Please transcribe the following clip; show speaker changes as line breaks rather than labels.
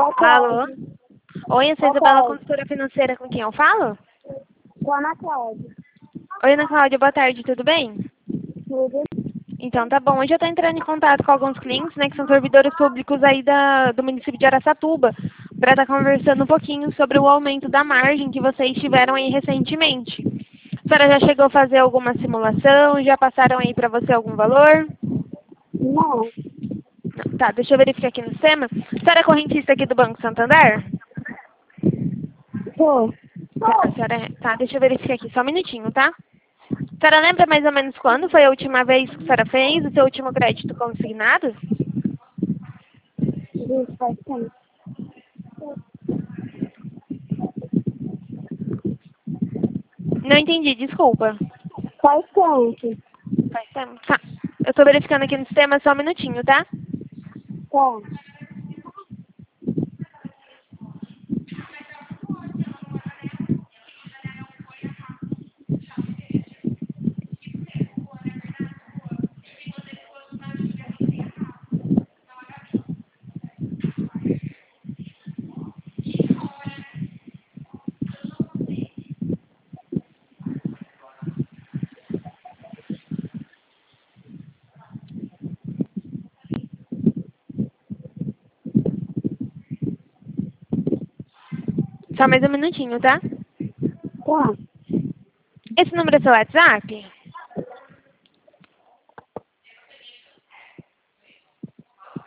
Boa
Alô?
tarde.
Oi, eu sou
Boa
Isabela,
tarde.
consultora financeira, com quem eu falo?
Com a Ana Cláudia.
Oi, Ana Cláudia, boa tarde, tudo bem?
Tudo?
Então, tá bom. Hoje eu estou entrando em contato com alguns clientes, né, que são servidores públicos aí do município de Araçatuba, para estar conversando um pouquinho sobre o aumento da margem que vocês tiveram aí recentemente. A senhora já chegou a fazer alguma simulação? Já passaram aí para você algum valor?
Não.
Não. Tá, deixa eu verificar aqui no sistema. A senhora é correntista aqui do Banco Santander?
Sou.
Tá, a senhora tá, deixa eu verificar aqui, só um minutinho, tá? A senhora lembra mais ou menos quando foi a última vez que a senhora fez o seu último crédito consignado?
Isso, faz tempo.
Não entendi, desculpa.
Faz tempo.
Faz tempo. Tá. Eu tô verificando aqui no sistema, só um minutinho, tá?
Tá.
Só mais um minutinho, tá?
Tá.
Esse número é seu WhatsApp?